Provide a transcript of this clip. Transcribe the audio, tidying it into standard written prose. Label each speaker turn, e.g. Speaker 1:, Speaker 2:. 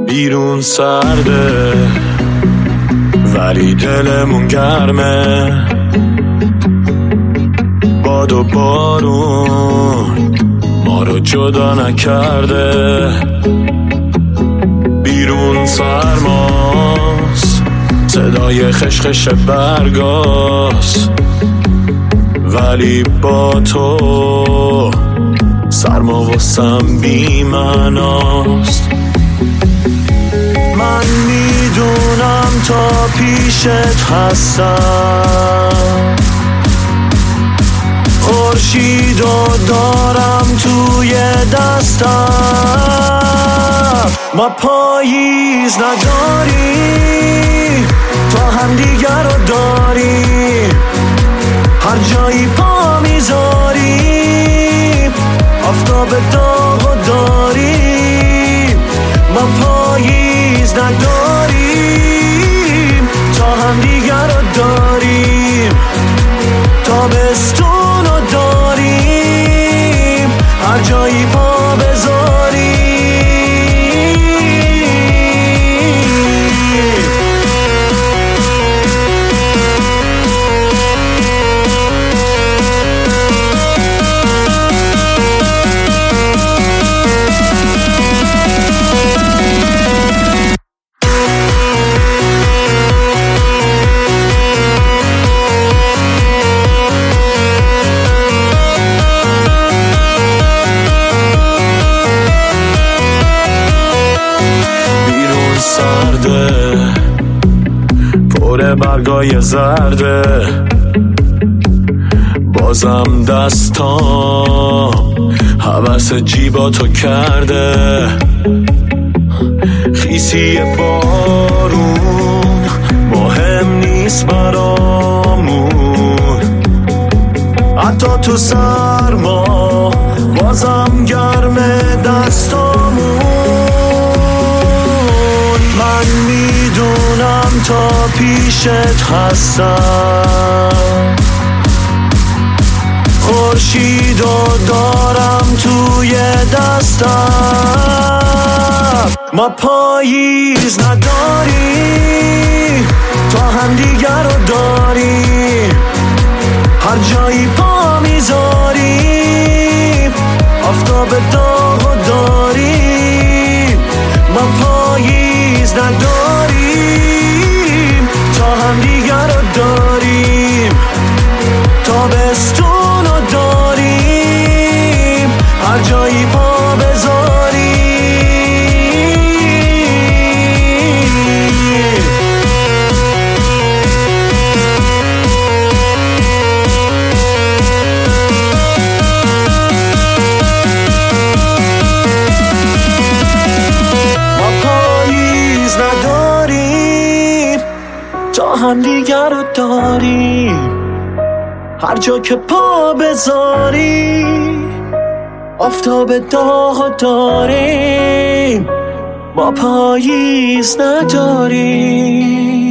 Speaker 1: بیرون سرده ولی دلمون گرمه، باد و بارون ما رو جدا نکرده. بیرون سرماست، صدای خشخش برگاست، ولی با تو سرما واسم بی معناست. من میدونم تا پیشت هستم، خورشیدو دارم توی دستم. ما پاییز نداریم، تا همدیگر رو داریم، هر جایی پا میذاریم آفتاب داغو داریم. ما پاییز نداریم، تا همدیگر رو داریم، تابستون رو داریم، هر جایی پا بذاریم. سرده پر برگای زرده، بازم دستام هوس جیباتو کرده. خیسی بارون مهم نیست برامون، حتی تو سرما بازم گرم دستامون. من میدونم تا پیشت هستم، خورشیدو دارم توی دستم. ما پاییز نداریم، تا همدیگر رو داریم، هر جایی پا میذاریم آفتاب داغو داریم. ما پاییز نداریم، تا همدیگر رو داریم، تابستون رو داریم، هر جایی پا بذاریم. همدیگر رو داریم، هر جا که پا بذاریم آفتاب داغ داریم. ما پاییز نداریم.